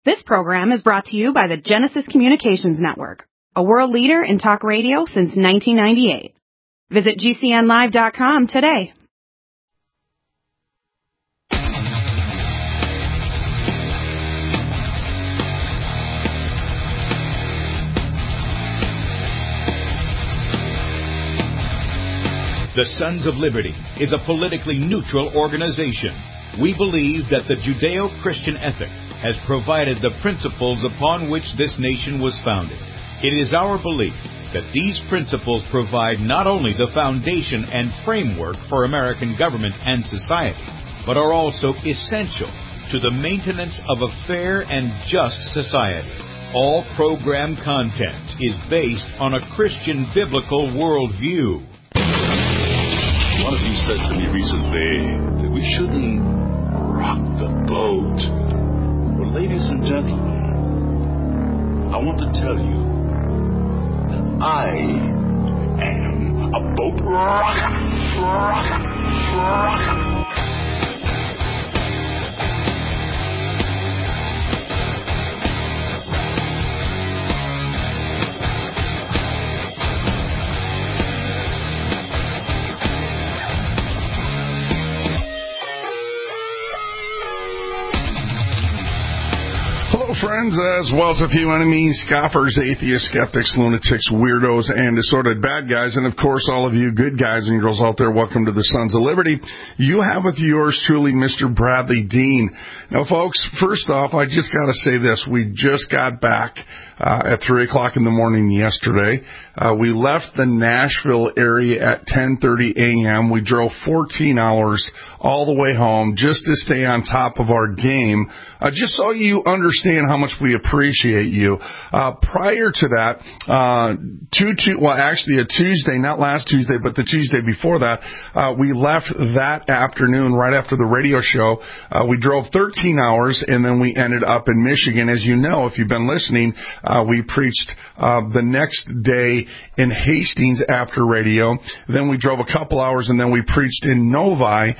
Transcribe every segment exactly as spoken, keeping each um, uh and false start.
This program is brought to you by the Genesis Communications Network, a world leader in talk radio since nineteen ninety-eight. Visit G C N live dot com today. The Sons of Liberty is a politically neutral organization. We believe that the Judeo-Christian ethic has provided the principles upon which this nation was founded. It is our belief that these principles provide not only the foundation and framework for American government and society, but are also essential to the maintenance of a fair and just society. All program content is based on a Christian biblical worldview. One of you said to me recently that we shouldn't rock the boat. Well, ladies and gentlemen, I want to tell you that I am a boat rocker, rocker, rocker. Friends, as well as a few enemies, scoffers, atheists, skeptics, lunatics, weirdos, and assorted bad guys. And, of course, all of you good guys and girls out there, welcome to the Sons of Liberty. You have with yours truly, Mister Bradley Dean. Now, folks, first off, I just got to say this. We just got back uh, at three o'clock in the morning yesterday. Uh, we left the Nashville area at ten thirty a.m. We drove fourteen hours all the way home just to stay on top of our game, uh, just so you understand how much we appreciate you. Uh, prior to that, uh, two, two, well, actually a Tuesday, not last Tuesday, but the Tuesday before that, uh, we left that afternoon right after the radio show. Uh, we drove thirteen hours, and then we ended up in Michigan. As you know, if you've been listening, uh, we preached uh, the next day in Hastings after radio. Then we drove a couple hours, and then we preached in Novi,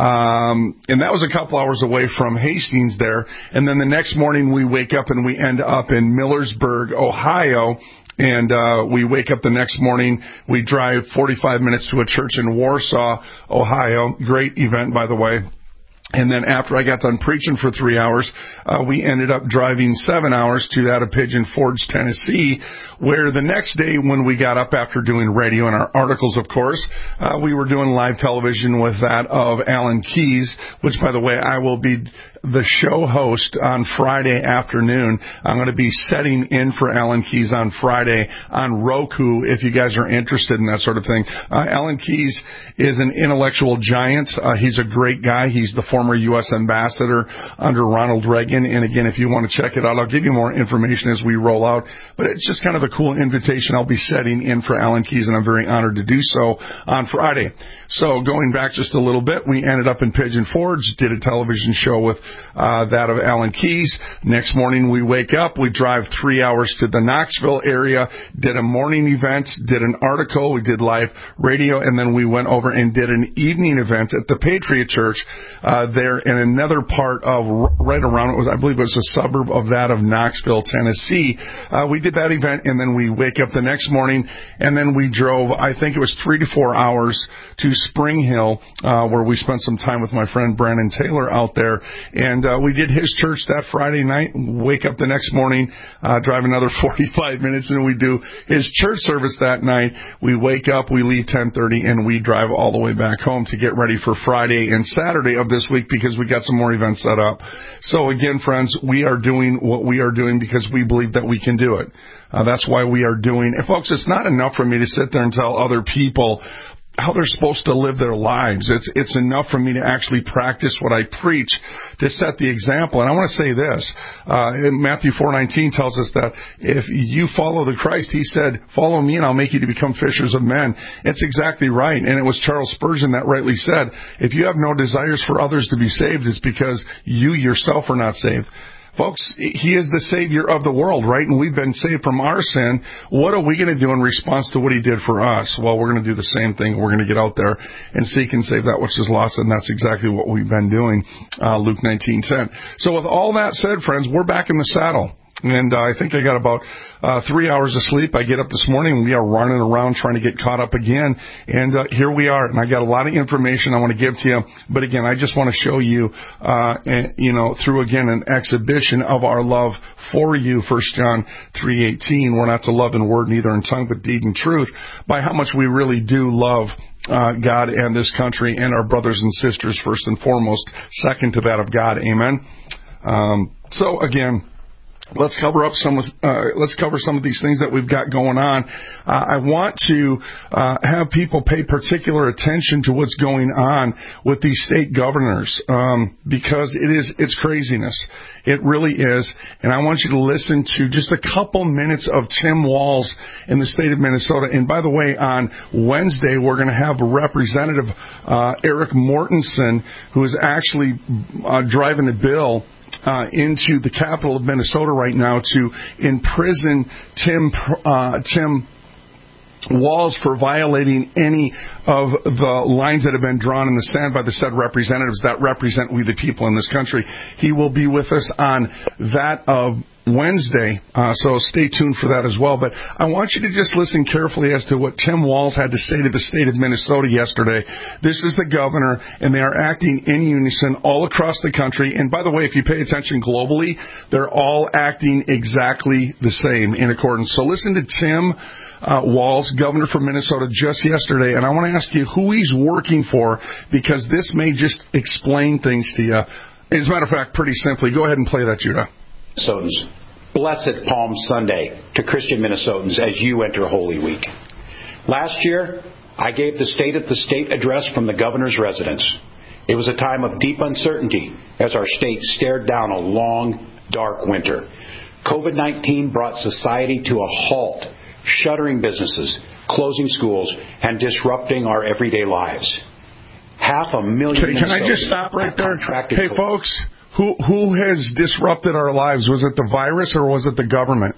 um, and that was a couple hours away from Hastings there. And then the next morning we wake up and we end up in Millersburg, Ohio. And uh we wake up the next morning. We drive forty-five minutes to a church in Warsaw, Ohio. Great event, by the way. And then after I got done preaching for three hours, uh, we ended up driving seven hours to that of Pigeon Forge, Tennessee, where the next day when we got up after doing radio and our articles, of course, uh, we were doing live television with that of Alan Keyes, which, by the way, I will be the show host on Friday afternoon. I'm going to be setting in for Alan Keyes on Friday on Roku, if you guys are interested in that sort of thing. Uh, Alan Keyes is an intellectual giant. Uh, he's a great guy. He's the former U S ambassador under Ronald Reagan. And again, if you want to check it out, I'll give you more information as we roll out. But it's just kind of a cool invitation. I'll be setting in for Alan Keyes, and I'm very honored to do so on Friday. So going back just a little bit, we ended up in Pigeon Forge, did a television show with uh, that of Alan Keyes. Next morning we wake up, we drive three hours to the Knoxville area, did a morning event, did an article, we did live radio, and then we went over and did an evening event at the Patriot Church uh, there in another part of, right around, it was, I believe it was a suburb of that of Knoxville, Tennessee. Uh, we did that event, and then we wake up the next morning, and then we drove, I think it was three to four hours to Spring Hill, uh, where we spent some time with my friend Brandon Taylor out there, and uh, we did his church that Friday night, wake up the next morning, uh, drive another forty-five minutes, and we do his church service that night. We wake up, we leave ten thirty, and we drive all the way back home to get ready for Friday and Saturday of this week because we got some more events set up. So again, friends, we are doing what we are doing because we believe that we can do it. Uh, that's why we are doing it. Folks, it's not enough for me to sit there and tell other people how they're supposed to live their lives. It's it's enough for me to actually practice what I preach to set the example. And I want to say this. Uh, Matthew four nineteen tells us that if you follow the Christ, he said, follow me and I'll make you to become fishers of men. It's exactly right. And it was Charles Spurgeon that rightly said, if you have no desires for others to be saved, it's because you yourself are not saved. Folks, he is the Savior of the world, right? And we've been saved from our sin. What are we going to do in response to what he did for us? Well, we're going to do the same thing. We're going to get out there and seek and save that which is lost, and that's exactly what we've been doing, uh, Luke nineteen ten. So with all that said, friends, we're back in the saddle. And uh, I think I got about uh, three hours of sleep. I get up this morning, and we are running around trying to get caught up again. And uh, here we are. And I got a lot of information I want to give to you. But again, I just want to show you, uh, and, you know, through again an exhibition of our love for you. First John three eighteen. We're not to love in word, neither in tongue, but deed and truth. By how much we really do love uh, God and this country and our brothers and sisters first and foremost. Second to that of God. Amen. Um, so again. Let's cover up some. Uh, let's cover some of these things that we've got going on. Uh, I want to uh, have people pay particular attention to what's going on with these state governors, um, because it is it's craziness. It really is. And I want you to listen to just a couple minutes of Tim Walz in the state of Minnesota. And by the way, on Wednesday we're going to have Representative uh, Eric Mortensen, who is actually uh, driving a bill Uh, into the capital of Minnesota right now to imprison Tim uh, Tim Walz for violating any of the lines that have been drawn in the sand by the said representatives that represent we the people in this country. He will be with us on that of Wednesday, uh, so stay tuned for that as well. But I want you to just listen carefully as to what Tim Walz had to say to the state of Minnesota yesterday. This is the governor, and they are acting in unison all across the country. And by the way, if you pay attention globally, they're all acting exactly the same in accordance. So listen to Tim uh, Walz, governor from Minnesota, just yesterday, and I want to ask you who he's working for, because this may just explain things to you. As a matter of fact, pretty simply, go ahead and play that, Judah. Minnesotans, blessed Palm Sunday to Christian Minnesotans as you enter Holy Week. Last year, I gave the State at the State address from the governor's residence. It was a time of deep uncertainty as our state stared down a long, dark winter. COVID nineteen brought society to a halt, shuttering businesses, closing schools, and disrupting our everyday lives. Half a million okay, can I just stop right there? Hey, folks. Who who has disrupted our lives? Was it the virus or was it the government?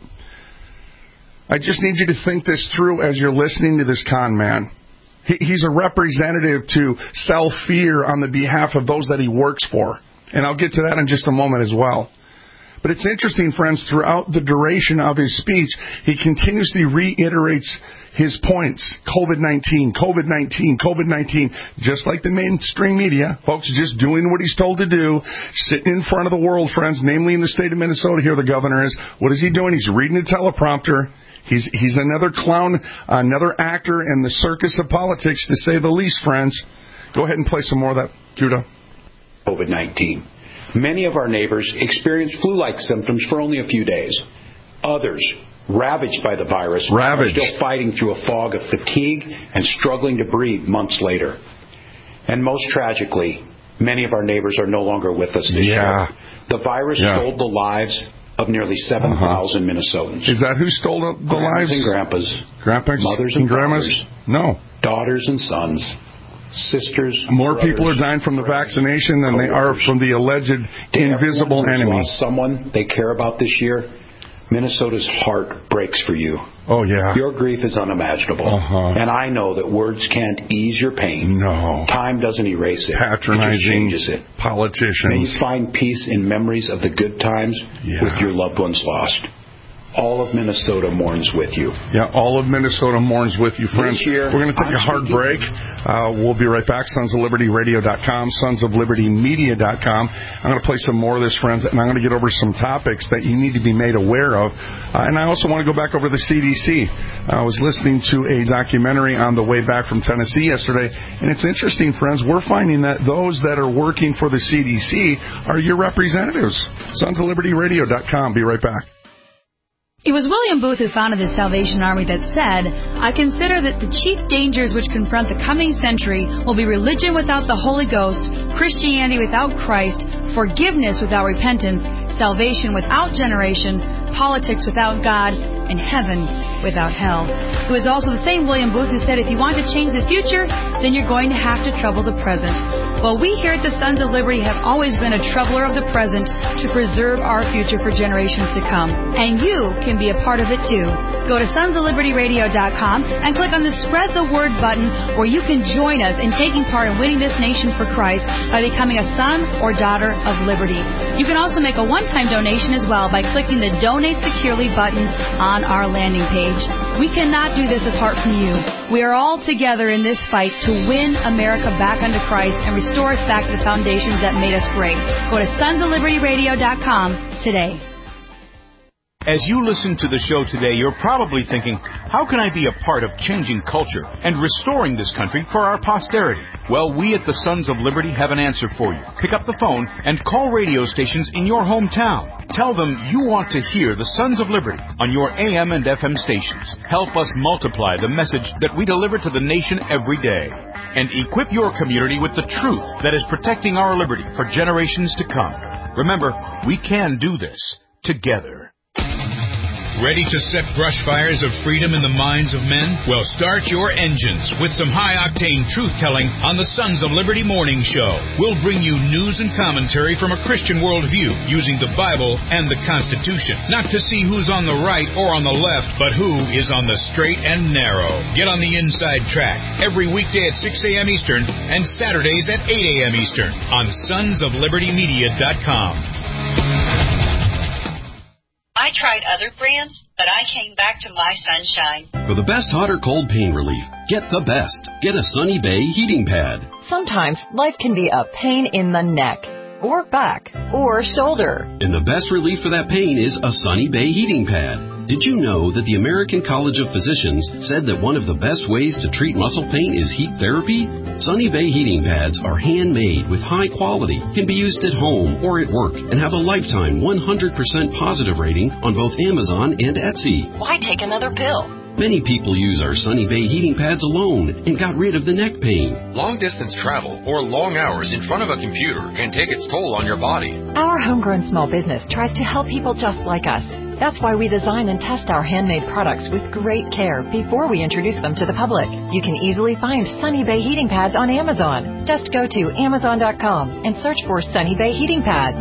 I just need you to think this through as you're listening to this con man. He, he's a representative to sell fear on the behalf of those that he works for. And I'll get to that in just a moment as well. But it's interesting, friends, throughout the duration of his speech, he continuously reiterates his points. COVID nineteen, COVID nineteen, COVID nineteen, just like the mainstream media. Folks, just doing what he's told to do, sitting in front of the world, friends, namely in the state of Minnesota here, the governor is. What is he doing? He's reading a teleprompter. He's, he's another clown, another actor in the circus of politics, to say the least, friends. Go ahead and play some more of that, Judah. COVID nineteen. Many of our neighbors experienced flu-like symptoms for only a few days. Others, ravaged by the virus, ravaged. are still fighting through a fog of fatigue and struggling to breathe months later. And most tragically, many of our neighbors are no longer with us this yeah. year. The virus yeah. stole the lives of nearly seven thousand uh-huh. Minnesotans. Is that who stole the, the grandmas lives? and grandpas. Grandpas mothers and, and grandmas? fathers, No. Daughters and sons. Sisters, more brothers, people are dying from the vaccination than they are from the alleged invisible enemy. Lost someone they care about this year. Minnesota's heart breaks for you. Oh, yeah. Your grief is unimaginable. Uh-huh. And I know that words can't ease your pain. No. Time doesn't erase it. Patronizing it just changes it. Politicians. May you find peace in memories of the good times yeah. with your loved ones lost. All of Minnesota mourns with you. Yeah, all of Minnesota mourns with you, friends. Year, We're going to take I'm a hard break. Uh, we'll be right back. Sons of Liberty Radio dot com, Sons of Liberty Media dot com. I'm going to play some more of this, friends, and I'm going to get over some topics that you need to be made aware of. Uh, and I also want to go back over the C D C. I was listening to a documentary on the way back from Tennessee yesterday, and it's interesting, friends. We're finding that those that are working for the C D C are your representatives. Sons of Liberty Radio dot com. Be right back. It was William Booth who founded the Salvation Army that said, "I consider that the chief dangers which confront the coming century will be religion without the Holy Ghost, Christianity without Christ, forgiveness without repentance, salvation without generation, politics without God, and heaven without hell. It was also the same William Booth who said, if you want to change the future, then you're going to have to trouble the present. Well, we here at the Sons of Liberty have always been a troubler of the present to preserve our future for generations to come. And you can be a part of it too. Go to sons of liberty radio dot com and click on the Spread the Word button, where you can join us in taking part in winning this nation for Christ by becoming a son or daughter of liberty. You can also make a one-time donation as well by clicking the Donate Securely button on our landing page. We cannot do this apart from you. We are all together in this fight to win America back unto Christ and restore us back to the foundations that made us great. Go to sons of liberty radio dot com today. As you listen to the show today, you're probably thinking, how can I be a part of changing culture and restoring this country for our posterity? Well, we at the Sons of Liberty have an answer for you. Pick up the phone and call radio stations in your hometown. Tell them you want to hear the Sons of Liberty on your A M and F M stations. Help us multiply the message that we deliver to the nation every day. And equip your community with the truth that is protecting our liberty for generations to come. Remember, we can do this together. Ready to set brush fires of freedom in the minds of men? Well, start your engines with some high-octane truth-telling on the Sons of Liberty Morning Show. We'll bring you news and commentary from a Christian worldview using the Bible and the Constitution. Not to see who's on the right or on the left, but who is on the straight and narrow. Get on the inside track every weekday at six a.m. Eastern and Saturdays at eight a.m. Eastern on sons of liberty media dot com. I tried other brands, but I came back to my Sunshine. For the best hot or cold pain relief, get the best. Get a Sunny Bay heating pad. Sometimes life can be a pain in the neck, or back, or shoulder. And the best relief for that pain is a Sunny Bay heating pad. Did you know that the American College of Physicians said that one of the best ways to treat muscle pain is heat therapy? Sunny Bay heating pads are handmade with high quality, can be used at home or at work, and have a lifetime one hundred percent positive rating on both Amazon and Etsy. Why take another pill? Many people use our Sunny Bay heating pads alone and got rid of the neck pain. Long-distance travel or long hours in front of a computer can take its toll on your body. Our homegrown small business tries to help people just like us. That's why we design and test our handmade products with great care before we introduce them to the public. You can easily find Sunny Bay heating pads on Amazon. Just go to amazon dot com and search for Sunny Bay heating pads.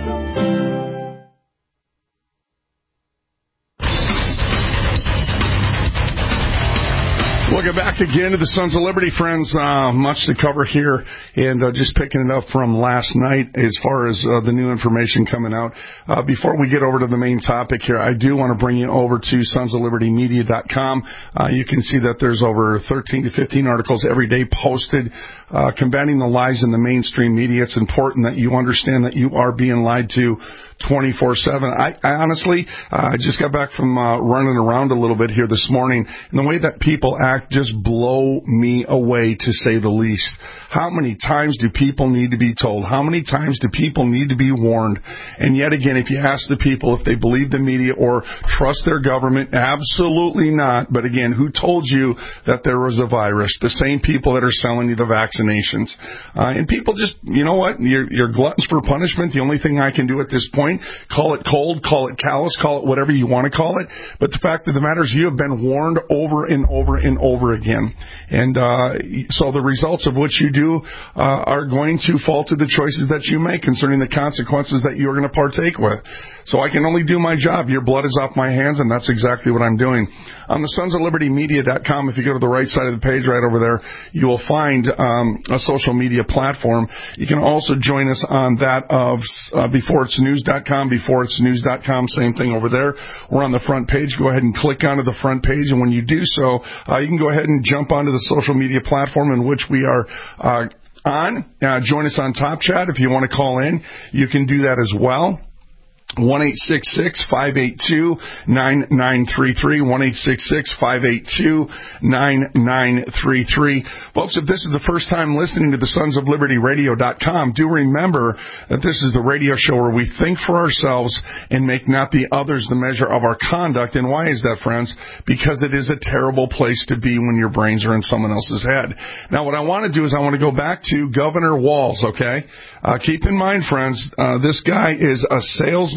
Welcome back again to the Sons of Liberty, friends. Uh, much to cover here, and uh, just picking it up from last night as far as uh, the new information coming out. Uh, before we get over to the main topic here, I do want to bring you over to sons of liberty media dot com. Uh, you can see that there's over thirteen to fifteen articles every day posted uh, combating the lies in the mainstream media. It's important that you understand that you are being lied to twenty-four seven. I, I honestly, uh, I just got back from uh, running around a little bit here this morning, and the way that people act just blow me away, to say the least. How many times do people need to be told? How many times do people need to be warned? And yet again, if you ask the people if they believe the media or trust their government, absolutely not. But again, who told you that there was a virus? The same people that are selling you the vaccinations. Uh, and people just, you know what? You're, you're gluttons for punishment. The only thing I can do at this point, call it cold, call it callous, call it whatever you want to call it. But the fact of the matter is you have been warned over and over and over again. And uh, so the results of what you do uh, are going to fall to the choices that you make concerning the consequences that you're going to partake with. So I can only do my job. Your blood is off my hands, and that's exactly what I'm doing. On the sons of liberty media dot com, if you go to the right side of the page right over there, you will find um, a social media platform. You can also join us on that of uh, before it's news dot com, before it's news dot com, same thing over there. We're on the front page. Go ahead and click onto the front page, and when you do so, uh, you can go ahead and jump onto the social media platform in which we are uh, on. Uh, join us on Top Chat. If you want to call in, you can do that as well. one eight six six, five eight two, nine nine three three, one eight six six, five eight two, nine nine three three. Folks, if this is the first time listening to the sons of liberty radio dot com, do remember that this is the radio show where we think for ourselves and make not the others the measure of our conduct. And why is that, friends? Because it is a terrible place to be when your brains are in someone else's head. Now, what I want to do is I want to go back to Governor Walz, okay? Uh, keep in mind, friends, uh, this guy is a salesman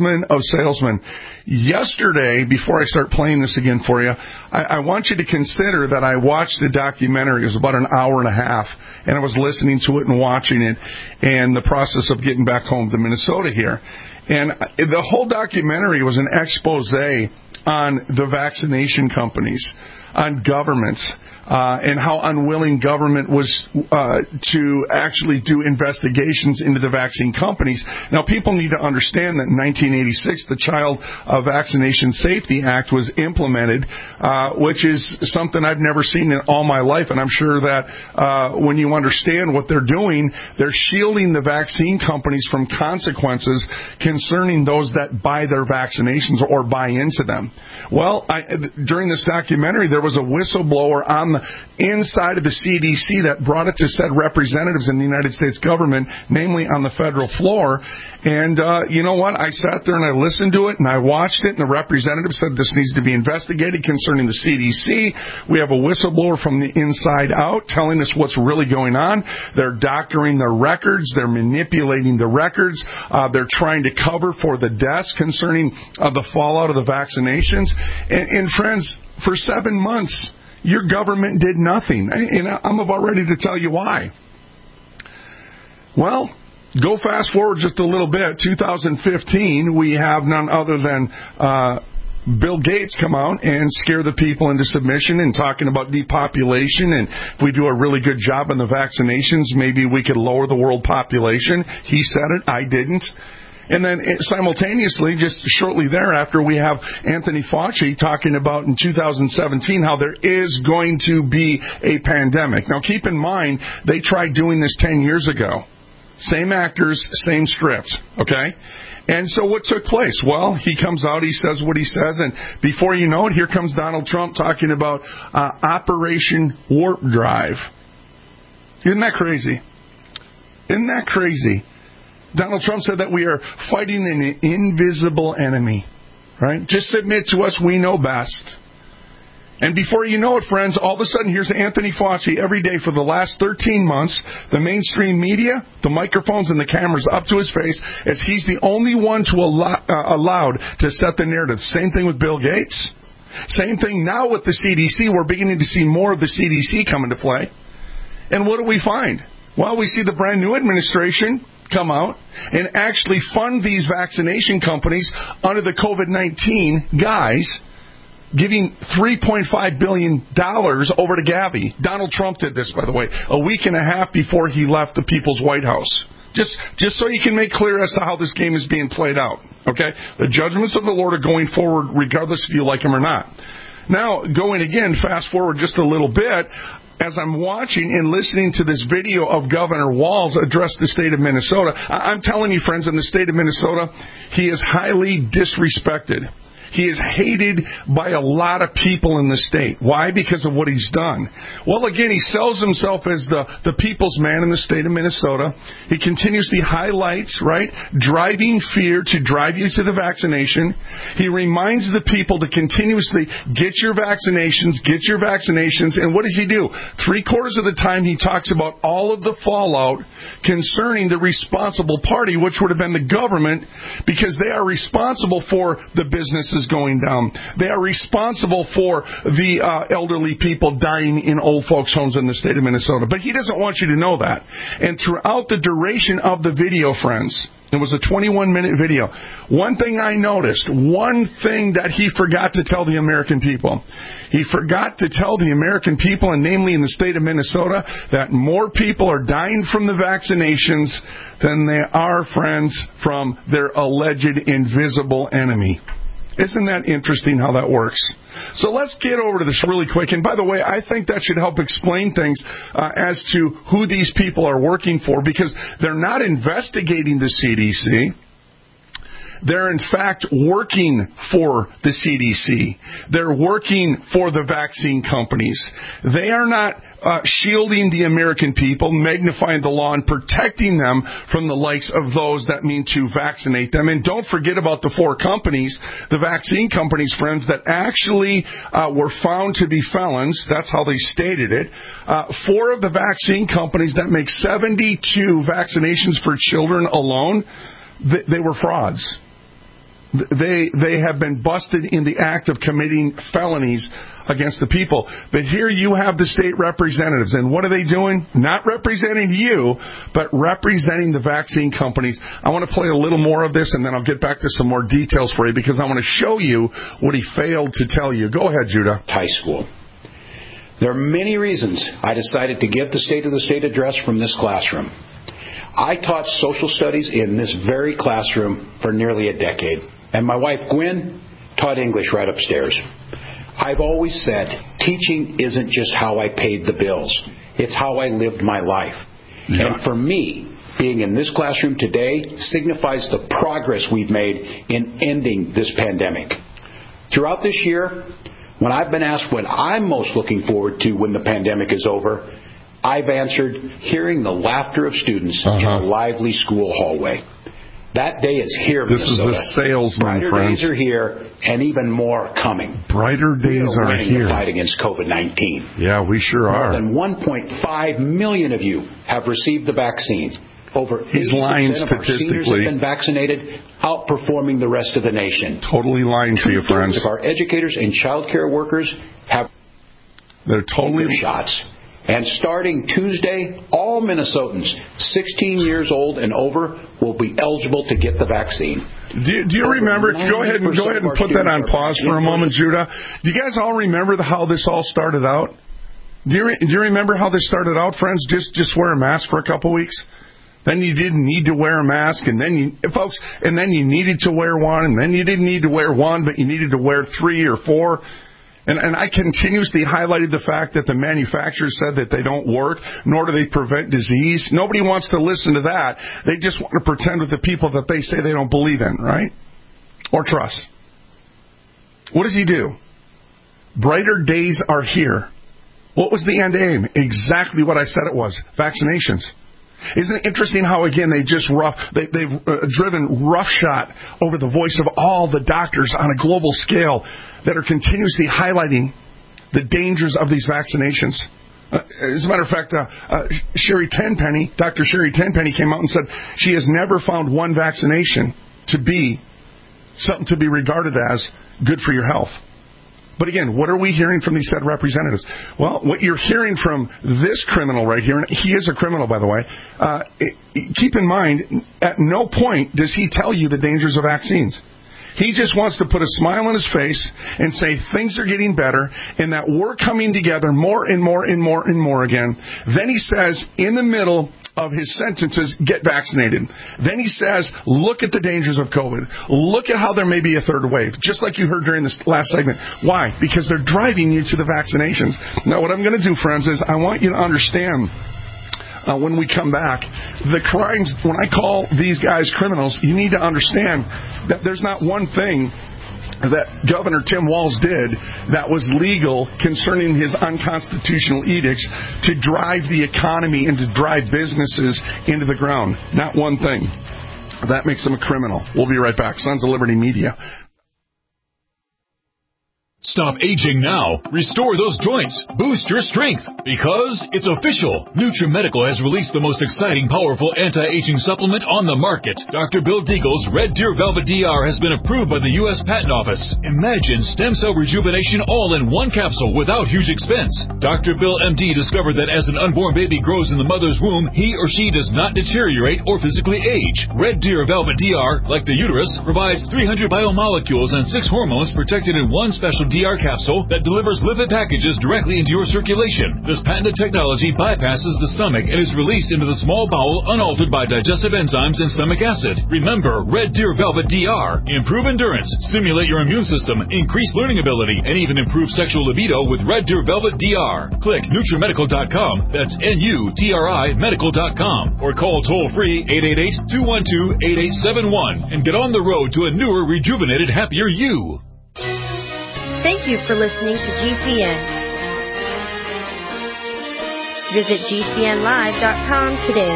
salesman of salesmen. Yesterday, before I start playing this again for you, I, I want you to consider that I watched the documentary. It was about an hour and a half, and I was listening to it and watching it, and the process of getting back home to Minnesota here. And the whole documentary was an expose on the vaccination companies, on governments, uh, and how unwilling government was uh, to actually do investigations into the vaccine companies. Now, people need to understand that in nineteen eighty-six, the Child uh, Vaccination Safety Act was implemented, uh, which is something I've never seen in all my life, and I'm sure that uh, when you understand what they're doing, they're shielding the vaccine companies from consequences concerning those that buy their vaccinations or buy into them. Well, I, during this documentary, there was a whistleblower on the inside of the C D C that brought it to said representatives in the United States government, namely on the federal floor. And uh, you know what? I sat there and I listened to it and I watched it, and the representative said this needs to be investigated concerning the C D C. We have a whistleblower from the inside out telling us what's really going on. They're doctoring their records. They're manipulating the records. Uh, they're trying to cover for the deaths concerning uh, the fallout of the vaccinations. And, and friends, for seven months, your government did nothing. And I'm about ready to tell you why. Well, go fast forward just a little bit. two thousand fifteen, we have none other than uh, Bill Gates come out and scare the people into submission and talking about depopulation. And if we do a really good job on the vaccinations, maybe we could lower the world population. He said it. I didn't. And then simultaneously, just shortly thereafter, we have Anthony Fauci talking about in two thousand seventeen how there is going to be a pandemic. Now, keep in mind, they tried doing this ten years ago. Same actors, same script, okay? And so what took place? Well, he comes out, he says what he says, and before you know it, here comes Donald Trump talking about uh, Operation Warp Drive. Isn't that crazy? Isn't that crazy? Donald Trump said that we are fighting an invisible enemy, right? Just submit to us, we know best. And before you know it, friends, all of a sudden, here's Anthony Fauci every day for the last thirteen months, the mainstream media, the microphones and the cameras up to his face, as he's the only one to allow, uh, allowed to set the narrative. Same thing with Bill Gates. Same thing now with the C D C. We're beginning to see more of the C D C come into play. And what do we find? Well, we see the brand new administration come out and actually fund these vaccination companies under the COVID nineteen guise, giving three point five billion dollars over to Gavi. Donald Trump did this, by the way, a week and a half before he left the People's White House. Just, just so you can make clear as to how this game is being played out, okay? The judgments of the Lord are going forward regardless if you like them or not. Now, going again, fast forward just a little bit, as I'm watching and listening to this video of Governor Walz address the state of Minnesota, I'm telling you, friends, in the state of Minnesota, he is highly disrespected. He is hated by a lot of people in the state. Why? Because of what he's done. Well, again, he sells himself as the, the people's man in the state of Minnesota. He continuously highlights, right, driving fear to drive you to the vaccination. He reminds the people to continuously get your vaccinations, get your vaccinations. And what does he do? Three quarters of the time he talks about all of the fallout concerning the responsible party, which would have been the government, because they are responsible for the businesses going down. They are responsible for the uh, elderly people dying in old folks' homes in the state of Minnesota. But he doesn't want you to know that. And throughout the duration of the video, friends, it was a twenty-one minute video. One thing I noticed, one thing that he forgot to tell the American people. He forgot to tell the American people, and namely in the state of Minnesota, that more people are dying from the vaccinations than they are, friends, from their alleged invisible enemy. Isn't that interesting how that works? So let's get over to this really quick. And by the way, I think that should help explain things uh, as to who these people are working for, because they're not investigating the C D C. They're, in fact, working for the C D C. They're working for the vaccine companies. They are not uh, shielding the American people, magnifying the law, and protecting them from the likes of those that mean to vaccinate them. And don't forget about the four companies, the vaccine companies, friends, that actually uh, were found to be felons. That's how they stated it. Uh, four of the vaccine companies that make seventy-two vaccinations for children alone, they, they were frauds. They they have been busted in the act of committing felonies against the people. But here you have the state representatives, and what are they doing? Not representing you, but representing the vaccine companies. I want to play a little more of this, and then I'll get back to some more details for you, because I want to show you what he failed to tell you. Go ahead, Judah. High school. There are many reasons I decided to give the State of the State address from this classroom. I taught social studies in this very classroom for nearly a decade. And my wife, Gwen, taught English right upstairs. I've always said teaching isn't just how I paid the bills. It's how I lived my life. Yeah. And for me, being in this classroom today signifies the progress we've made in ending this pandemic. Throughout this year, when I've been asked what I'm most looking forward to when the pandemic is over, I've answered hearing the laughter of students uh-huh. in a lively school hallway. That day is here, This Minnesota. is a salesman, Brighter friends. days are here, and even more coming. Brighter days we are, are winning here. The fight against COVID nineteen. Yeah, we sure are. More than one point five million of you have received the vaccine. Over He's lying eighty percent of our seniors statistically. have been vaccinated, outperforming the rest of the nation. Totally lying to you, friends. Two-thirds of our educators and child care workers have They're totally shots. And starting Tuesday, all Minnesotans sixteen years old and over will be eligible to get the vaccine. Do you, do you remember? Go ahead and go ahead and put that on pause for a moment, Judah. Do you guys all remember the, how this all started out? Do you, do you remember how this started out, friends? Just just wear a mask for a couple weeks. Then you didn't need to wear a mask, and then you, folks, and then you needed to wear one, and then you didn't need to wear one, but you needed to wear three or four. And, and I continuously highlighted the fact that the manufacturers said that they don't work, nor do they prevent disease. Nobody wants to listen to that. They just want to pretend with the people that they say they don't believe in, right? Or trust. What does he do? Brighter days are here. What was the end aim? Exactly what I said it was. Vaccinations. Isn't it interesting how, again, they just rough, they, they've uh, driven roughshod over the voice of all the doctors on a global scale that are continuously highlighting the dangers of these vaccinations. Uh, as a matter of fact, uh, uh, Sherry Tenpenny, Doctor Sherry Tenpenny came out and said she has never found one vaccination to be something to be regarded as good for your health. But again, what are we hearing from these said representatives? Well, what you're hearing from this criminal right here, and he is a criminal, by the way, uh, it, keep in mind, at no point does he tell you the dangers of vaccines. He just wants to put a smile on his face and say things are getting better and that we're coming together more and more and more and more again. Then he says, in the middle of his sentences, get vaccinated. Then he says, look at the dangers of COVID. Look at how there may be a third wave, just like you heard during this last segment. Why? Because they're driving you to the vaccinations. Now, what I'm going to do, friends, is I want you to understand Uh, when we come back, the crimes, when I call these guys criminals, you need to understand that there's not one thing that Governor Tim Walz did that was legal concerning his unconstitutional edicts to drive the economy and to drive businesses into the ground. Not one thing. That makes him a criminal. We'll be right back. Sons of Liberty Media. Stop aging now. Restore those joints. Boost your strength. Because it's official. NutriMedical has released the most exciting, powerful anti-aging supplement on the market. Doctor Bill Deagle's Red Deer Velvet D R has been approved by the U S Patent Office. Imagine stem cell rejuvenation all in one capsule without huge expense. Doctor Bill M D discovered that as an unborn baby grows in the mother's womb, he or she does not deteriorate or physically age. Red Deer Velvet D R, like the uterus, provides three hundred biomolecules and six hormones protected in one special D R capsule that delivers lipid packages directly into your circulation. This patented technology bypasses the stomach and is released into the small bowel unaltered by digestive enzymes and stomach acid. Remember, Red Deer Velvet D R. Improve endurance, stimulate your immune system, increase learning ability, and even improve sexual libido with Red Deer Velvet D R. Click NutriMedical dot com, that's N U T R I medical dot com, or call toll-free eight eight eight, two one two, eight eight seven one and get on the road to a newer, rejuvenated, happier you. Thank you for listening to G C N. Visit G C N live dot com today.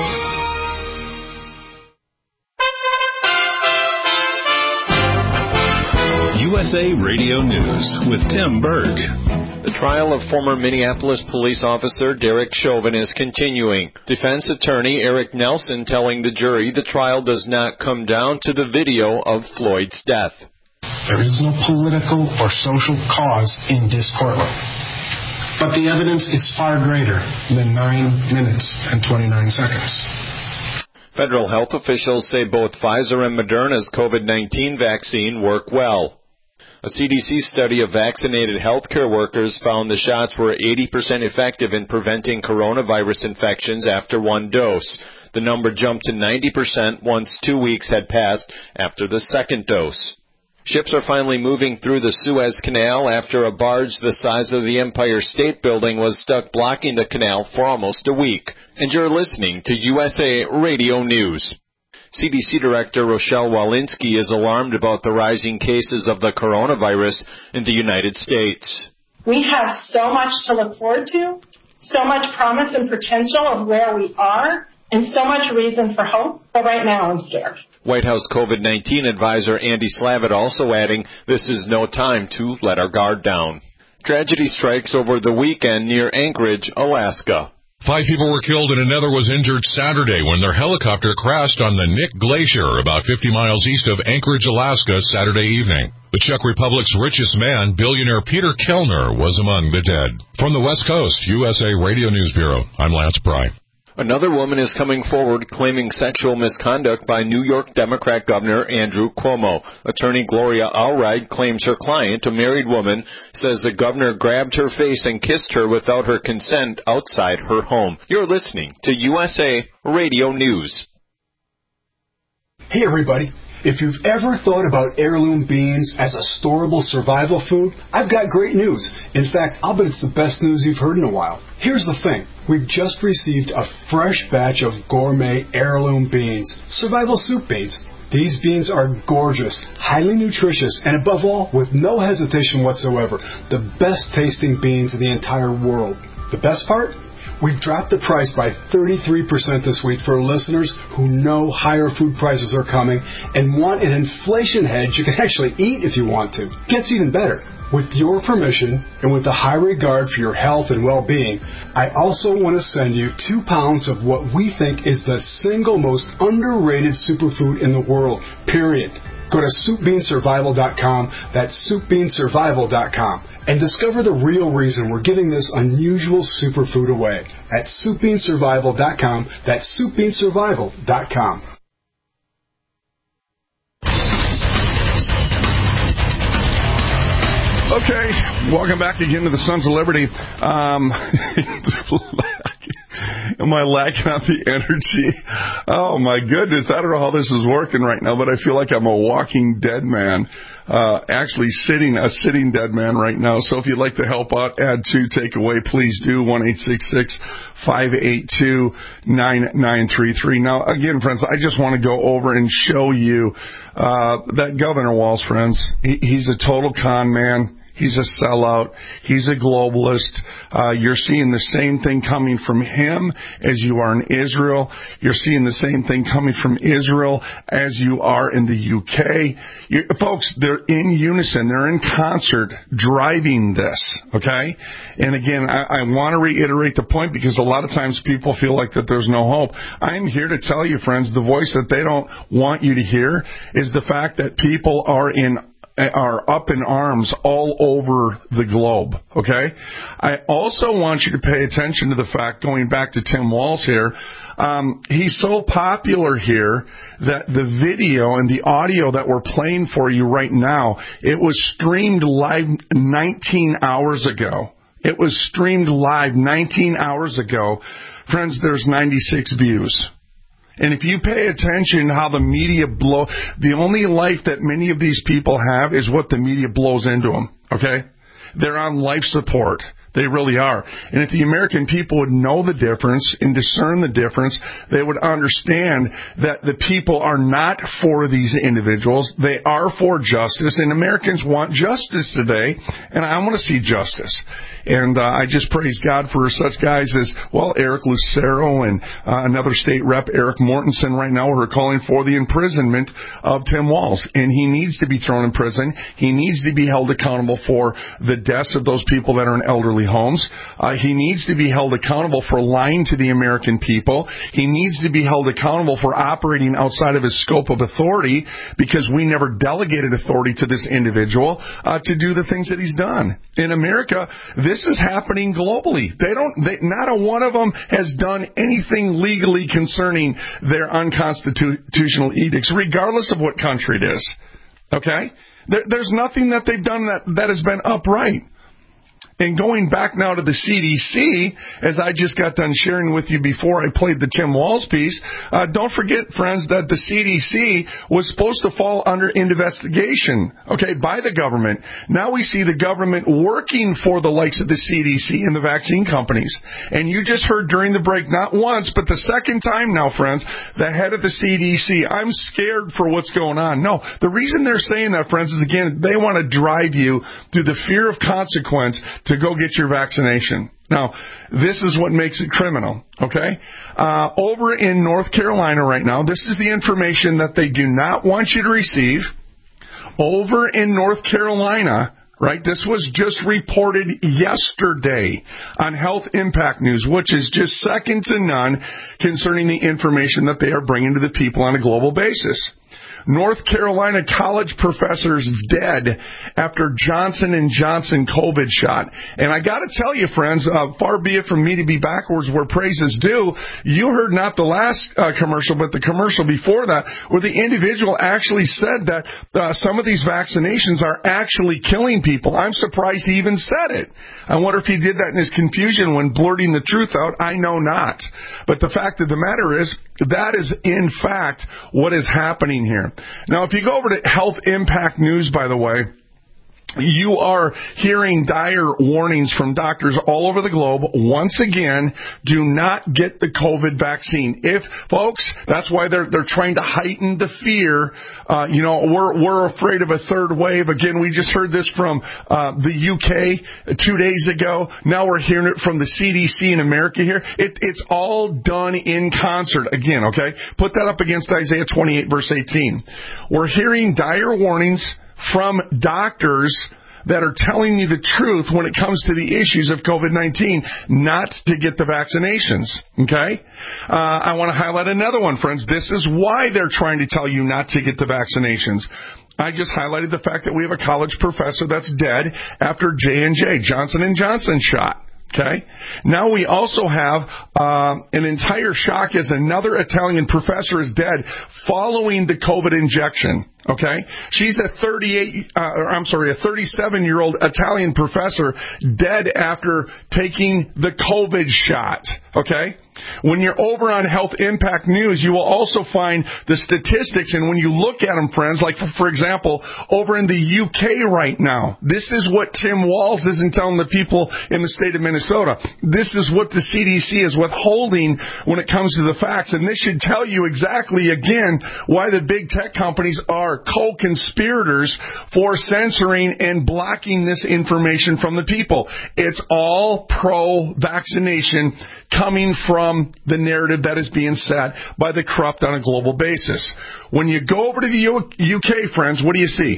U S A Radio News with Tim Berg. The trial of former Minneapolis police officer Derek Chauvin is continuing. Defense attorney Eric Nelson telling the jury the trial does not come down to the video of Floyd's death. There is no political or social cause in this courtroom. But the evidence is far greater than nine minutes and twenty-nine seconds. Federal health officials say both Pfizer and Moderna's COVID nineteen vaccine work well. A C D C study of vaccinated healthcare workers found the shots were eighty percent effective in preventing coronavirus infections after one dose. The number jumped to ninety percent once two weeks had passed after the second dose. Ships are finally moving through the Suez Canal after a barge the size of the Empire State Building was stuck blocking the canal for almost a week. And you're listening to U S A Radio News. C D C Director Rochelle Walensky is alarmed about the rising cases of the coronavirus in the United States. We have so much to look forward to, so much promise and potential of where we are, and so much reason for hope, but right now I'm scared. White House COVID nineteen advisor Andy Slavitt also adding, this is no time to let our guard down. Tragedy strikes over the weekend near Anchorage, Alaska. Five people were killed and another was injured Saturday when their helicopter crashed on the Nick Glacier about fifty miles east of Anchorage, Alaska, Saturday evening. The Czech Republic's richest man, billionaire Peter Kellner, was among the dead. From the West Coast, U S A Radio News Bureau, I'm Lance Pry. Another woman is coming forward claiming sexual misconduct by New York Democrat Governor Andrew Cuomo. Attorney Gloria Allred claims her client, a married woman, says the governor grabbed her face and kissed her without her consent outside her home. You're listening to U S A Radio News. Hey, everybody. If you've ever thought about heirloom beans as a storable survival food, I've got great news. In fact, I'll bet it's the best news you've heard in a while. Here's the thing. We've just received a fresh batch of gourmet heirloom beans, survival soup beans. These beans are gorgeous, highly nutritious, and above all, with no hesitation whatsoever, the best tasting beans in the entire world. The best part? We've dropped the price by thirty-three percent this week for listeners who know higher food prices are coming and want an inflation hedge you can actually eat if you want to. Gets even better. With your permission and with a high regard for your health and well-being, I also want to send you two pounds of what we think is the single most underrated superfood in the world, period. Go to soup bean survival dot com, that's soup bean survival dot com, and discover the real reason we're giving this unusual superfood away at soup bean survival dot com, that's soup bean survival dot com. Okay, welcome back again to the Sons of Liberty. Um, am I lacking out the energy? Oh, my goodness. I don't know how this is working right now, but I feel like I'm a walking dead man. Uh, actually sitting, a sitting dead man right now. So if you'd like to help out, add to, take away, please do. one eight six six, five eight two, nine nine three three. Now, again, friends, I just want to go over and show you uh, that Governor Walz, friends. He, he's a total con man. He's a sellout. He's a globalist. Uh, you're seeing the same thing coming from him as you are in Israel. You're seeing the same thing coming from Israel as you are in the U K. You, folks, they're in unison. They're in concert driving this, okay? And again, I, I want to reiterate the point because a lot of times people feel like that there's no hope. I'm here to tell you, friends, the voice that they don't want you to hear is the fact that people are in are up in arms all over the globe, okay? I also want you to pay attention to the fact, going back to Tim Walz here, um, he's so popular here that the video and the audio that we're playing for you right now, it was streamed live nineteen hours ago. It was streamed live nineteen hours ago. Friends, there's ninety-six views. And if you pay attention how the media blow, the only life that many of these people have is what the media blows into them, okay? They're on life support. They really are. And if the American people would know the difference and discern the difference, they would understand that the people are not for these individuals. They are for justice, and Americans want justice today, and I want to see justice. And uh, I just praise God for such guys as, well, Eric Lucero and uh, another state rep, Eric Mortensen, right now, who are calling for the imprisonment of Tim Walz. And he needs to be thrown in prison. He needs to be held accountable for the deaths of those people that are in elderly homes. Uh, he needs to be held accountable for lying to the American people. He needs to be held accountable for operating outside of his scope of authority, because we never delegated authority to this individual uh, to do the things that he's done. In America, this is happening globally. They don't, they, not a one of them has done anything legally concerning their unconstitutional edicts, regardless of what country it is. Okay? There, there's nothing that they've done that, that has been upright. And going back now to the C D C, as I just got done sharing with you before I played the Tim Walz piece, uh, don't forget, friends, that the C D C was supposed to fall under investigation, okay, by the government. Now we see the government working for the likes of the C D C and the vaccine companies. And you just heard during the break, not once, but the second time now, friends, the head of the C D C, I'm scared for what's going on. No, the reason they're saying that, friends, is, again, they want to drive you through the fear of consequence to go get your vaccination. Now, this is what makes it criminal, okay? Uh, over in North Carolina right now, this is the information that they do not want you to receive. Over in North Carolina, right, this was just reported yesterday on Health Impact News, which is just second to none concerning the information that they are bringing to the people on a global basis. North Carolina college professors dead after Johnson and Johnson COVID shot. And I got to tell you, friends, uh, far be it from me to be backwards where praise is due. You heard not the last uh, commercial, but the commercial before that, where the individual actually said that uh, some of these vaccinations are actually killing people. I'm surprised he even said it. I wonder if he did that in his confusion when blurting the truth out. I know not. But the fact of the matter is, that is in fact what is happening here. Now, if you go over to Health Impact News, by the way, you are hearing dire warnings from doctors all over the globe. Once again, do not get the COVID vaccine. If, folks, that's why they're they're trying to heighten the fear. Uh, you know, we're we're afraid of a third wave. Again, we just heard this from uh, the U K two days ago. Now we're hearing it from the C D C in America here. It, it's all done in concert. Again, okay? Put that up against Isaiah twenty-eight, verse eighteen. We're hearing dire warnings from doctors that are telling you the truth when it comes to the issues of COVID nineteen, not to get the vaccinations, okay? Uh, I want to highlight another one, friends. This is why they're trying to tell you not to get the vaccinations. I just highlighted the fact that we have a college professor that's dead after J and J, Johnson and Johnson shot. Okay. Now we also have uh, an entire shock as another Italian professor is dead following the COVID injection. Okay, she's a thirty-eight, uh, or I'm sorry, a thirty-seven-year-old Italian professor dead after taking the COVID shot. Okay. When you're over on Health Impact News, you will also find the statistics, and when you look at them, friends, like, for, for example, over in the U K right now, this is what Tim Walz isn't telling the people in the state of Minnesota. This is what the C D C is withholding when it comes to the facts, and this should tell you exactly, again, why the big tech companies are co-conspirators for censoring and blocking this information from the people. It's all pro-vaccination coming from the narrative that is being set by the corrupt on a global basis. When you go over to the U K, friends, what do you see?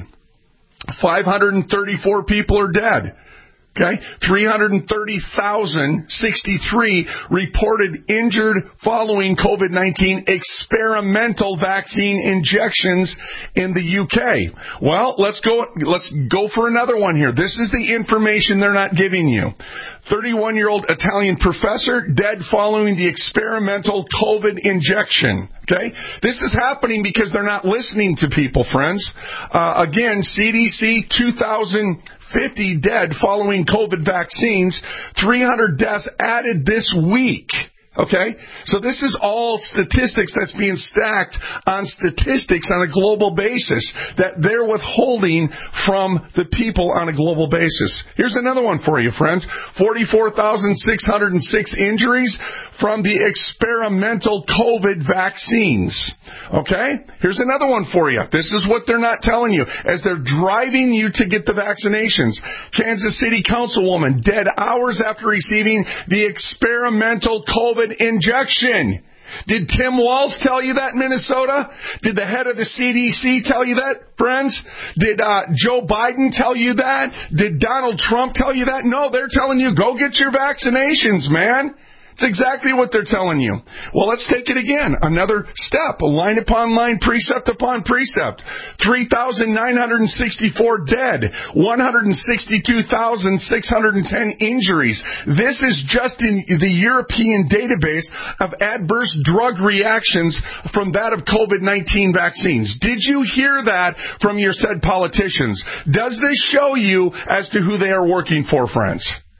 five hundred thirty-four people are dead. Okay, three hundred thirty thousand sixty-three reported injured following COVID nineteen experimental vaccine injections in the U K. Well, let's go, let's go for another one here. This is the information they're not giving you. thirty-one-year-old Italian professor dead following the experimental COVID injection. Okay? This is happening because they're not listening to people, friends. Uh, again, C D C, two thousand fifty dead following COVID vaccines, three hundred deaths added this week. Okay? So this is all statistics that's being stacked on statistics on a global basis that they're withholding from the people on a global basis. Here's another one for you, friends. forty-four thousand six hundred six injuries from the experimental COVID vaccines. Okay? Here's another one for you. This is what they're not telling you as they're driving you to get the vaccinations. Kansas City councilwoman dead hours after receiving the experimental COVID injection. Did Tim Walz tell you that in Minnesota? Did the head of the C D C tell you that, friends? Did uh, Joe Biden tell you that? Did Donald Trump tell you that? No, they're telling you, go get your vaccinations, man. It's exactly what they're telling you. Well, let's take it again. Another step, line upon line, precept upon precept. three thousand nine hundred sixty-four dead, one hundred sixty-two thousand six hundred ten injuries. This is just in the European database of adverse drug reactions from that of COVID nineteen vaccines. Did you hear that from your said politicians? Does this show you as to who they are working for, friends?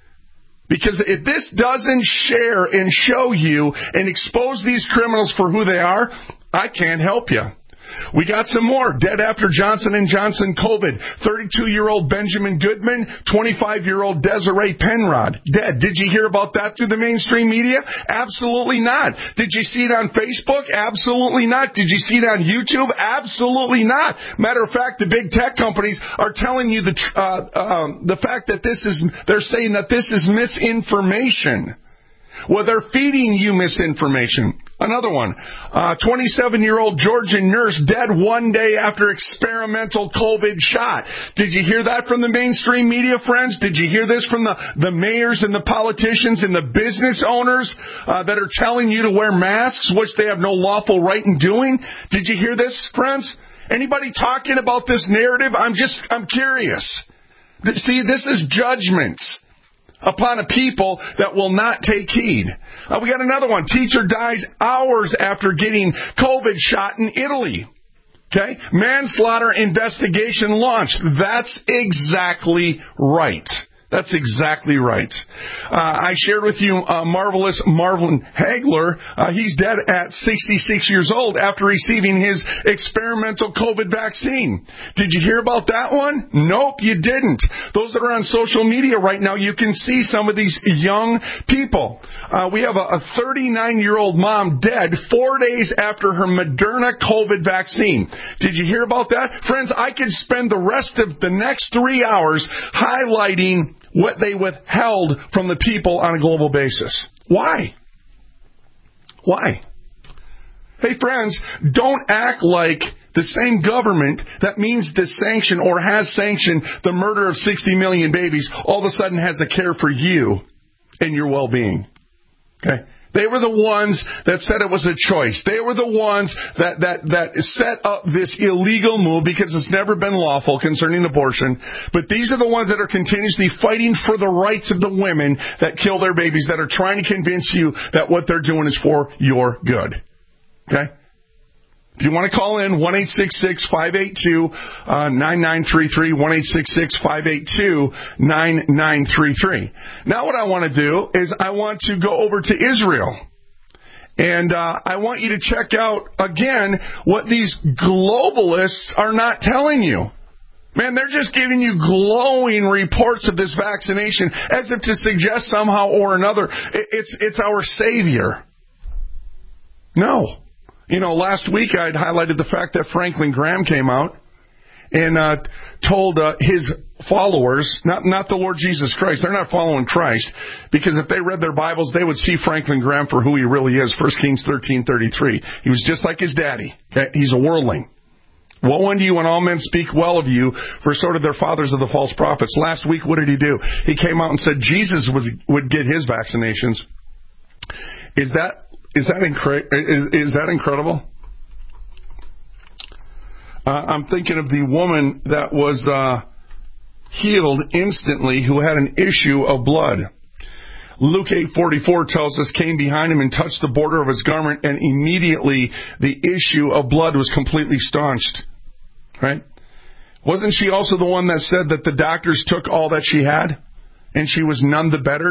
Because if this doesn't share and show you and expose these criminals for who they are, I can't help you. We got some more. Dead after Johnson and Johnson COVID. thirty-two-year-old Benjamin Goodman, twenty-five-year-old Desiree Penrod. Dead. Did you hear about that through the mainstream media? Absolutely not. Did you see it on Facebook? Absolutely not. Did you see it on YouTube? Absolutely not. Matter of fact, the big tech companies are telling you the uh, uh, the fact that this is, they're saying that this is misinformation. Well, they're feeding you misinformation. Another one, uh, twenty-seven-year-old Georgian nurse dead one day after experimental COVID shot. Did you hear that from the mainstream media, friends? Did you hear this from the, the mayors and the politicians and the business owners uh, that are telling you to wear masks, which they have no lawful right in doing? Did you hear this, friends? Anybody talking about this narrative? I'm just, I'm curious. See, this is judgment upon a people that will not take heed. Uh, we got another one. Teacher dies hours after getting COVID shot in Italy. Okay? Manslaughter investigation launched. That's exactly right. That's exactly right. Uh, I shared with you uh, marvelous Marvin Hagler. Uh, he's dead at sixty-six years old after receiving his experimental COVID vaccine. Did you hear about that one? Nope, you didn't. Those that are on social media right now, you can see some of these young people. Uh, we have a thirty-nine-year-old mom dead four days after her Moderna COVID vaccine. Did you hear about that? Friends, I could spend the rest of the next three hours highlighting what they withheld from the people on a global basis. Why? Why? Hey, friends, don't act like the same government that means to sanction or has sanctioned the murder of sixty million babies all of a sudden has a care for you and your well-being. Okay? They were the ones that said it was a choice. They were the ones that, that, that set up this illegal move because it's never been lawful concerning abortion. But these are the ones that are continuously fighting for the rights of the women that kill their babies, that are trying to convince you that what they're doing is for your good. Okay? If you want to call in, one eight six six, five eight two, nine nine three three, one eight six six, five eight two, nine nine three three. Now what I want to do is I want to go over to Israel. And uh, I want you to check out, again, what these globalists are not telling you. Man, they're just giving you glowing reports of this vaccination as if to suggest somehow or another it's, it's our savior. No. You know, last week I had highlighted the fact that Franklin Graham came out and uh, told uh, his followers, not not the Lord Jesus Christ, they're not following Christ, because if they read their Bibles, they would see Franklin Graham for who he really is, First Kings thirteen thirty-three. He was just like his daddy. Okay? He's a worldling. Woe unto you when all men speak well of you, for sort of their fathers are the false prophets. Last week, what did he do? He came out and said Jesus was would get his vaccinations. Is that Is that incre- is, is that incredible? Uh, I'm thinking of the woman that was uh, healed instantly who had an issue of blood. Luke eight forty-four tells us, came behind him and touched the border of his garment, and immediately the issue of blood was completely staunched. Right? Wasn't she also the one that said that the doctors took all that she had and she was none the bettered?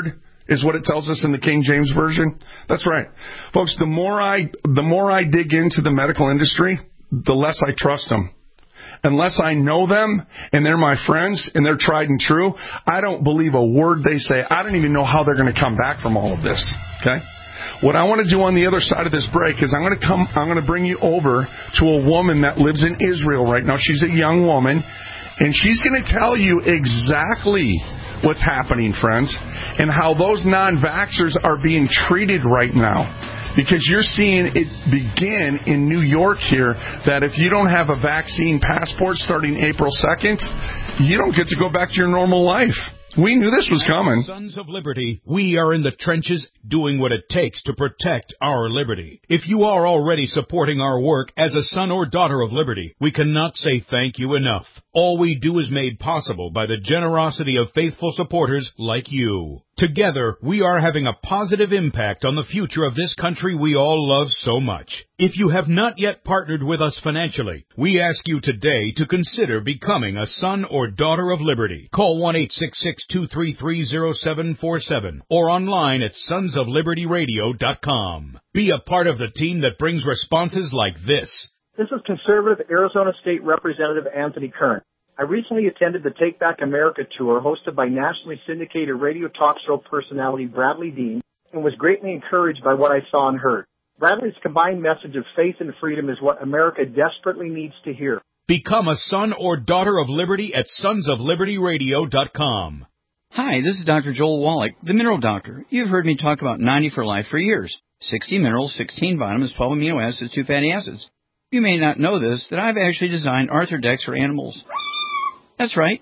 is what it tells us in the King James Version. That's right. Folks, the more I the more I dig into the medical industry, the less I trust them. Unless I know them and they're my friends and they're tried and true, I don't believe a word they say. I don't even know how they're going to come back from all of this. Okay? What I want to do on the other side of this break is I'm going to come I'm going to bring you over to a woman that lives in Israel right now. She's a young woman, and she's going to tell you exactly what's happening, friends, and how those non-vaxxers are being treated right now. Because you're seeing it begin in New York here, that if you don't have a vaccine passport starting April second, you don't get to go back to your normal life. We knew this was coming. Sons of Liberty, we are in the trenches doing what it takes to protect our liberty. If you are already supporting our work as a son or daughter of liberty, we cannot say thank you enough. All we do is made possible by the generosity of faithful supporters like you. Together, we are having a positive impact on the future of this country we all love so much. If you have not yet partnered with us financially, we ask you today to consider becoming a son or daughter of liberty. Call one eight six six, two three three, zero seven four seven or online at sons of liberty radio dot com. Be a part of the team that brings responses like this. This is conservative Arizona State Representative Anthony Kern. I recently attended the Take Back America tour hosted by nationally syndicated radio talk show personality Bradley Dean and was greatly encouraged by what I saw and heard. Bradley's combined message of faith and freedom is what America desperately needs to hear. Become a son or daughter of liberty at sons of liberty radio dot com. Hi, this is Doctor Joel Wallach, the Mineral Doctor. You've heard me talk about ninety for Life for years. sixty minerals, sixteen vitamins, twelve amino acids, two fatty acids. You may not know this, that I've actually designed Arthrodex for animals. That's right.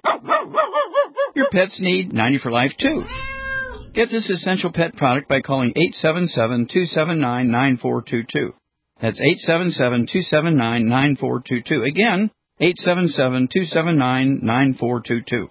Your pets need ninety for Life, too. Get this essential pet product by calling eight seven seven, two seven nine, nine four two two. That's eight seven seven, two seven nine, nine four two two. Again, eight seven seven, two seven nine, nine four two two.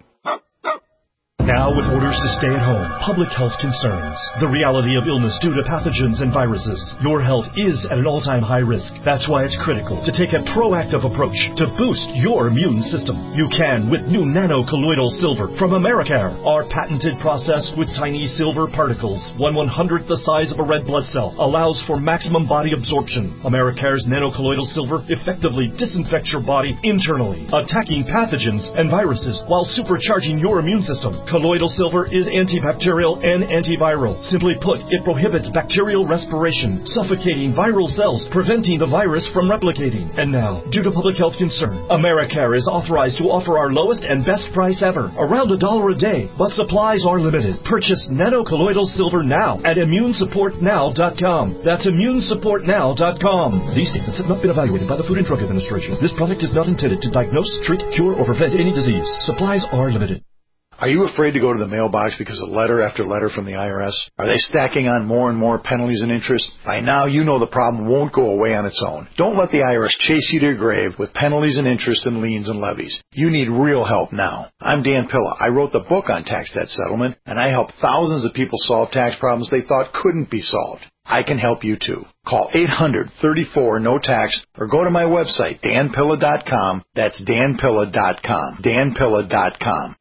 Now with orders to stay at home, public health concerns, the reality of illness due to pathogens and viruses, your health is at an all-time high risk. That's why it's critical to take a proactive approach to boost your immune system. You can with new nano-colloidal silver from Americare. Our patented process with tiny silver particles, one one-hundredth the size of a red blood cell, allows for maximum body absorption. Americare's nano-colloidal silver effectively disinfects your body internally, attacking pathogens and viruses while supercharging your immune system. Colloidal silver is antibacterial and antiviral. Simply put, it prohibits bacterial respiration, suffocating viral cells, preventing the virus from replicating. And now, due to public health concern, Americare is authorized to offer our lowest and best price ever, around a dollar a day, but supplies are limited. Purchase nano-colloidal silver now at immune support now dot com. That's immune support now dot com. These statements have not been evaluated by the Food and Drug Administration. This product is not intended to diagnose, treat, cure, or prevent any disease. Supplies are limited. Are you afraid to go to the mailbox because of letter after letter from the I R S? Are they stacking on more and more penalties and interest? By now, you know the problem won't go away on its own. Don't let the I R S chase you to your grave with penalties and interest and liens and levies. You need real help now. I'm Dan Pilla. I wrote the book on tax debt settlement, and I helped thousands of people solve tax problems they thought couldn't be solved. I can help you too. Call eight hundred, thirty-four, no tax or go to my website, dan pilla dot com. That's dan pilla dot com. dan pilla dot com.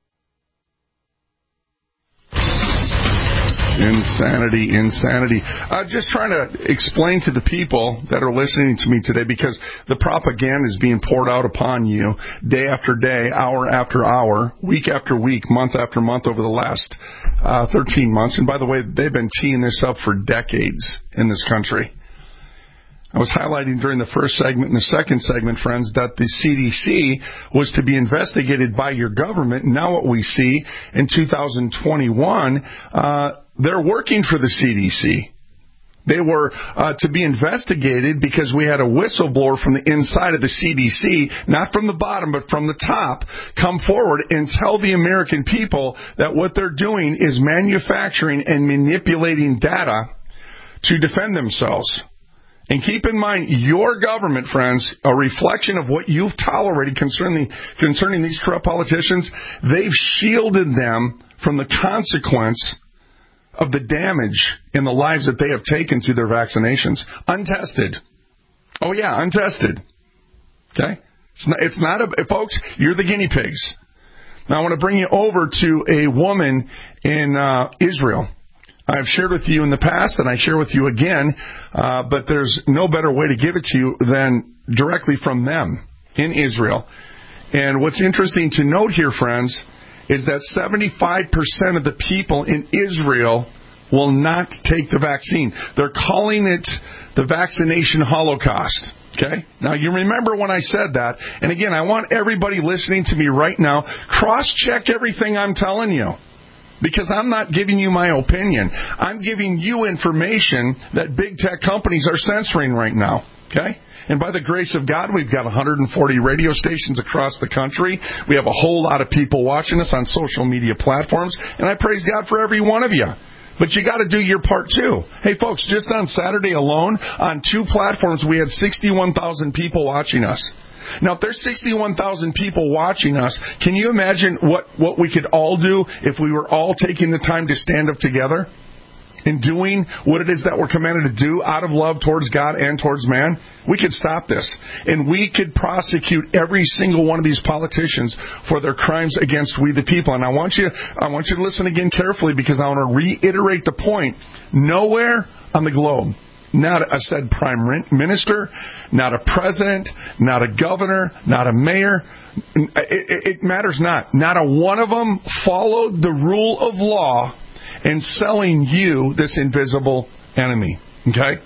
Insanity, insanity. Uh, just trying to explain to the people that are listening to me today, because the propaganda is being poured out upon you day after day, hour after hour, week after week, month after month over the last uh, thirteen months. And by the way, they've been teeing this up for decades in this country. I was highlighting during the first segment and the second segment, friends, that the C D C was to be investigated by your government. Now what we see in two thousand twenty-one, uh, they're working for the C D C. They were uh, to be investigated because we had a whistleblower from the inside of the C D C, not from the bottom, but from the top, come forward and tell the American people that what they're doing is manufacturing and manipulating data to defend themselves. And keep in mind, your government, friends, a reflection of what you've tolerated concerning, concerning these corrupt politicians, they've shielded them from the consequence of the damage in the lives that they have taken through their vaccinations. Untested. Oh, yeah, untested. Okay? It's not, it's not a, folks, you're the guinea pigs. Now, I want to bring you over to a woman in uh, Israel. I've shared with you in the past, and I share with you again, uh, but there's no better way to give it to you than directly from them in Israel. And what's interesting to note here, friends, is that seventy-five percent of the people in Israel will not take the vaccine. They're calling it the vaccination holocaust. Okay? Now, you remember when I said that. And again, I want everybody listening to me right now, cross-check everything I'm telling you. Because I'm not giving you my opinion. I'm giving you information that big tech companies are censoring right now. Okay? And by the grace of God, we've got one hundred forty radio stations across the country. We have a whole lot of people watching us on social media platforms. And I praise God for every one of you. But you got to do your part too. Hey folks, just on Saturday alone, on two platforms, we had sixty-one thousand people watching us. Now, if there's sixty-one thousand people watching us, can you imagine what, what we could all do if we were all taking the time to stand up together and doing what it is that we're commanded to do out of love towards God and towards man? We could stop this. And we could prosecute every single one of these politicians for their crimes against we the people. And I want you, I want you to listen again carefully, because I want to reiterate the point. Nowhere on the globe, not a said prime minister, not a president, not a governor, not a mayor, it, it, it matters not. Not a one of them followed the rule of law in selling you this invisible enemy. Okay?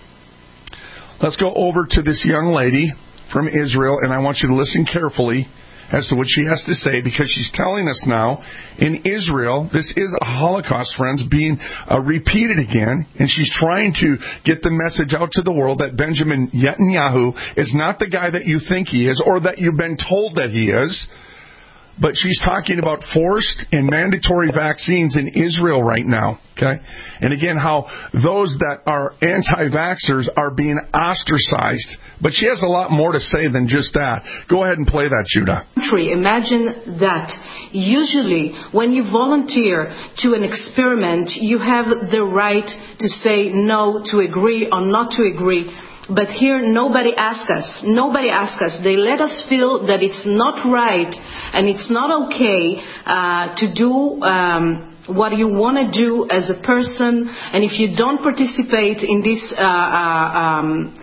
Let's go over to this young lady from Israel, and I want you to listen carefully as to what she has to say, because she's telling us now in Israel, this is a Holocaust, friends, being uh, repeated again, and she's trying to get the message out to the world that Benjamin Netanyahu is not the guy that you think he is, or that you've been told that he is. But she's talking about forced and mandatory vaccines in Israel right now. Okay? And again, how those that are anti-vaxxers are being ostracized. But she has a lot more to say than just that. Go ahead and play that, Judah. Imagine that. Usually, when you volunteer to an experiment, you have the right to say no, to agree or not to agree. But here, nobody asked us. Nobody asked us. They let us feel that it's not right and it's not okay uh, to do um, what you want to do as a person. And if you don't participate in this uh, uh, um,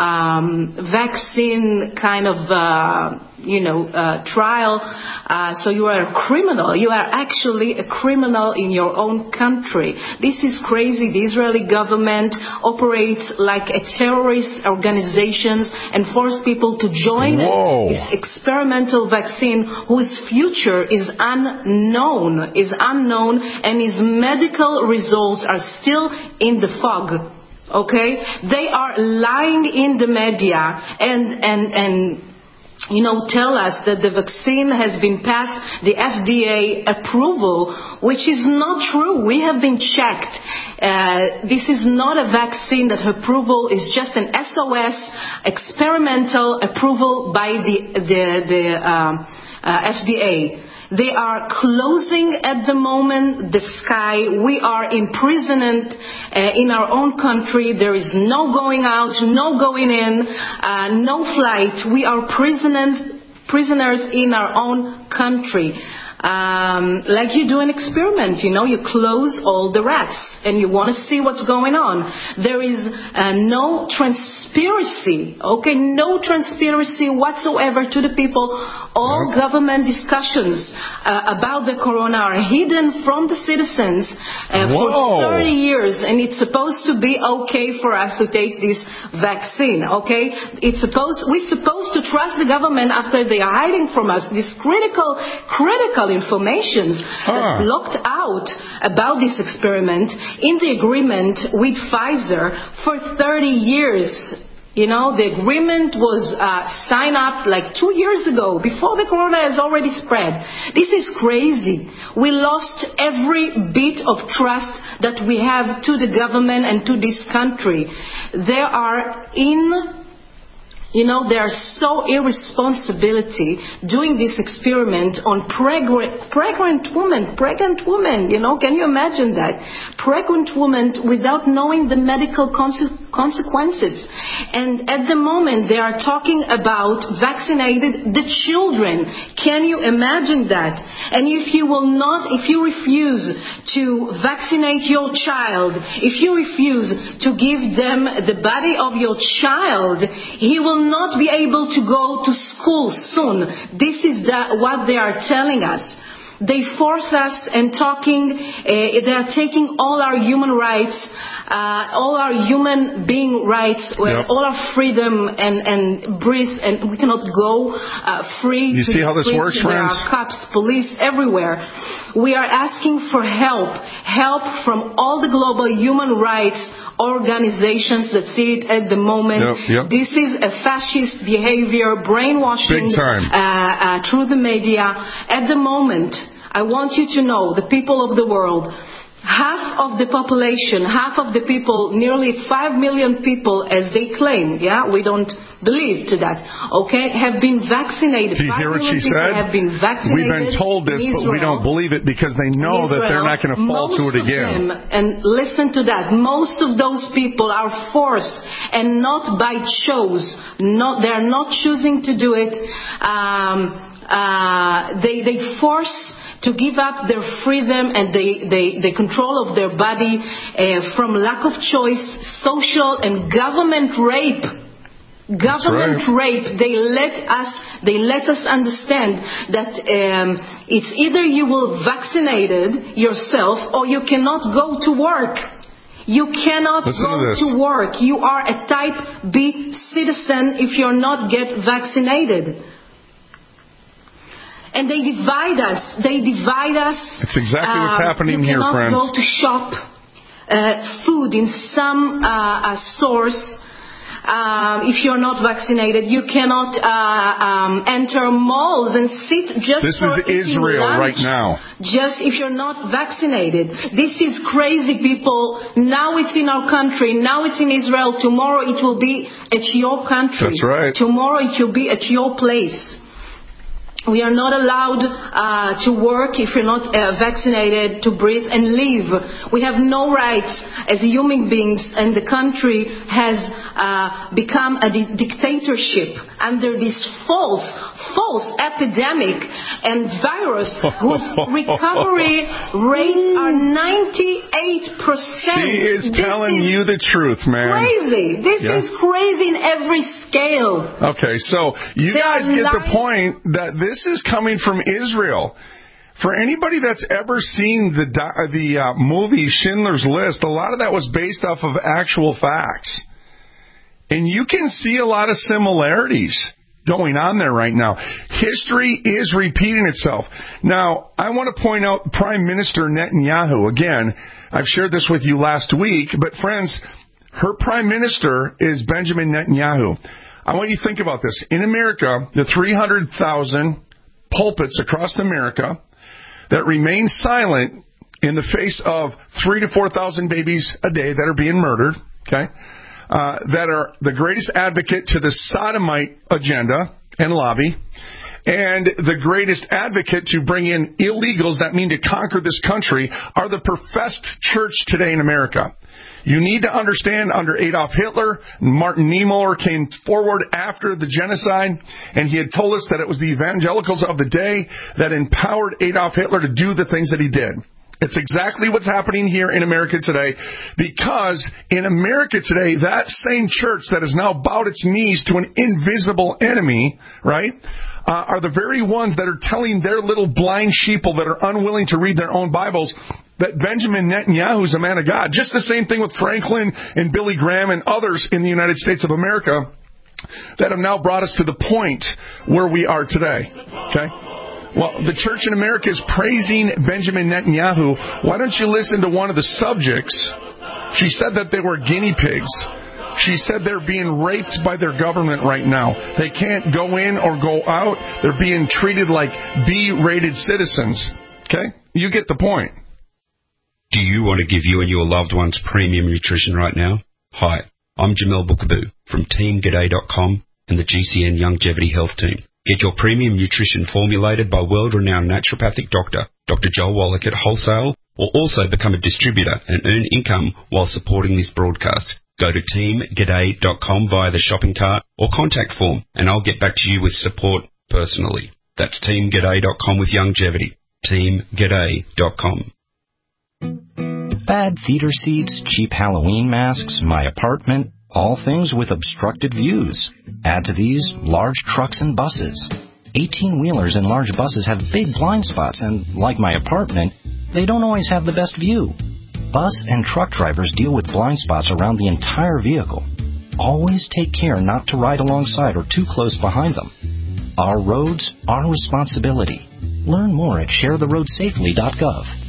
um, vaccine kind of, uh, you know, uh, trial, uh, so you are a criminal. You are actually a criminal in your own country. This is crazy. The Israeli government operates like a terrorist organization and force people to join Whoa. this experimental vaccine whose future is unknown, is unknown, and his medical results are still in the fog. Okay? They are lying in the media and, and, and, you know, tell us that the vaccine has been passed the F D A approval, which is not true. We have been checked. Uh, this is not a vaccine that approval is just an S O S experimental approval by the, the, the um, uh, F D A. They are closing at the moment the sky. We are imprisoned uh, in our own country. There is no going out, no going in, uh, no flight. We are prisoners, prisoners in our own country. Um, like you do an experiment, you know, you close all the rats and you want to see what's going on. There is uh, no transparency, okay, no transparency whatsoever to the people. All government discussions uh, about the corona are hidden from the citizens uh, for thirty years, and it's supposed to be okay for us to take this vaccine, okay? It's supposed, we're supposed to trust the government after they are hiding from us this critical, critical information huh. that blocked out about this experiment in the agreement with Pfizer for thirty years. You know, the agreement was uh, signed up like two years ago, before the corona has already spread. This is crazy. We lost every bit of trust that we have to the government and to this country. They are in... You know, they are so irresponsibility doing this experiment on pregnant, pregnant women, pregnant women, you know, can you imagine that? Pregnant women without knowing the medical consequences consequences. And at the moment, they are talking about vaccinated the children. Can you imagine that? And if you will not, if you refuse to vaccinate your child, if you refuse to give them the body of your child, he will not be able to go to school soon. This is the, what they are telling us. They force us and talking, uh, they are taking all our human rights, uh, all our human being rights, yep. all our freedom and, and breathe, and we cannot go uh, free. You to see the how this streets. works, There friends? are cops, police everywhere. We are asking for help, help from all the global human rights organizations that see it at the moment. Yep, yep. This is a fascist behavior, brainwashing Big time. Uh, uh, through the media. At the moment, I want you to know, the people of the world, half of the population, half of the people, nearly five million people, as they claim, yeah, we don't believe to that, okay, have been vaccinated. Do you hear what she said? Have been vaccinated. We've been told this, but we don't believe it because they know that they're not going to fall to it again. Them, and listen to that. Most of those people are forced and not by choice. Not, they are not choosing to do it. Um, uh, they they force to give up their freedom and the, the, the control of their body uh, from lack of choice, social and government rape. Government right. rape. They let us. They let us understand that um, it's either you will vaccinated yourself or you cannot go to work. You cannot Listen go to, to work. You are a type B citizen if you're not get vaccinated. And they divide us. They divide us. It's exactly what's uh, happening you here, friends. You cannot go to shop uh, food in some uh, uh, stores uh, if you're not vaccinated. You cannot uh, um, enter malls and sit just This for is eating Israel lunch, right now. just if you're not vaccinated. This is crazy, people. Now it's in our country. Now it's in Israel. Tomorrow it will be at your country. That's right. Tomorrow it will be at your place. We are not allowed uh, to work if you're not uh, vaccinated, to breathe and live. We have no rights as human beings, and the country has uh, become a di- dictatorship under this false, false epidemic and virus whose recovery rates are ninety-eight percent. She is this telling is you the truth, man. Crazy. This yeah. is crazy in every scale. Okay, so you they guys get lying. the point that this is coming from Israel. For anybody that's ever seen the the uh, movie Schindler's List, a lot of that was based off of actual facts. And you can see a lot of similarities going on there right now. History is repeating itself. Now, I want to point out Prime Minister Netanyahu. Again, I've shared this with you last week, but friends, her Prime Minister is Benjamin Netanyahu. I want you to think about this. In America, the three hundred thousand pulpits across America that remain silent in the face of three to four thousand babies a day that are being murdered, okay, uh, that are the greatest advocate to the sodomite agenda and lobby, and the greatest advocate to bring in illegals that mean to conquer this country are the professed church today in America. You need to understand, under Adolf Hitler, Martin Niemöller came forward after the genocide, and he had told us that it was the evangelicals of the day that empowered Adolf Hitler to do the things that he did. It's exactly what's happening here in America today, because in America today, that same church that has now bowed its knees to an invisible enemy, right, uh, are the very ones that are telling their little blind sheeple that are unwilling to read their own Bibles that Benjamin Netanyahu is a man of God. Just the same thing with Franklin and Billy Graham and others in the United States of America that have now brought us to the point where we are today. Okay? Well, the church in America is praising Benjamin Netanyahu. Why don't you listen to one of the subjects? She said that they were guinea pigs. She said they're being raped by their government right now. They can't go in or go out. They're being treated like B-rated citizens. Okay? You get the point. Do you want to give you and your loved ones premium nutrition right now? Hi, I'm Jamel Bookaboo from Team G'day dot com and the G C N Longevity Health Team. Get your premium nutrition formulated by world-renowned naturopathic doctor, Doctor Joel Wallach at wholesale, or also become a distributor and earn income while supporting this broadcast. Go to team g'day dot com via the shopping cart or contact form, and I'll get back to you with support personally. That's team g'day dot com with Youngevity. team g'day dot com. Bad theater seats, cheap Halloween masks, my apartment, all things with obstructed views. Add to these large trucks and buses. eighteen-wheelers and large buses have big blind spots, and like my apartment, they don't always have the best view. Bus and truck drivers deal with blind spots around the entire vehicle. Always take care not to ride alongside or too close behind them. Our roads, our responsibility. Learn more at share the road safely dot gov.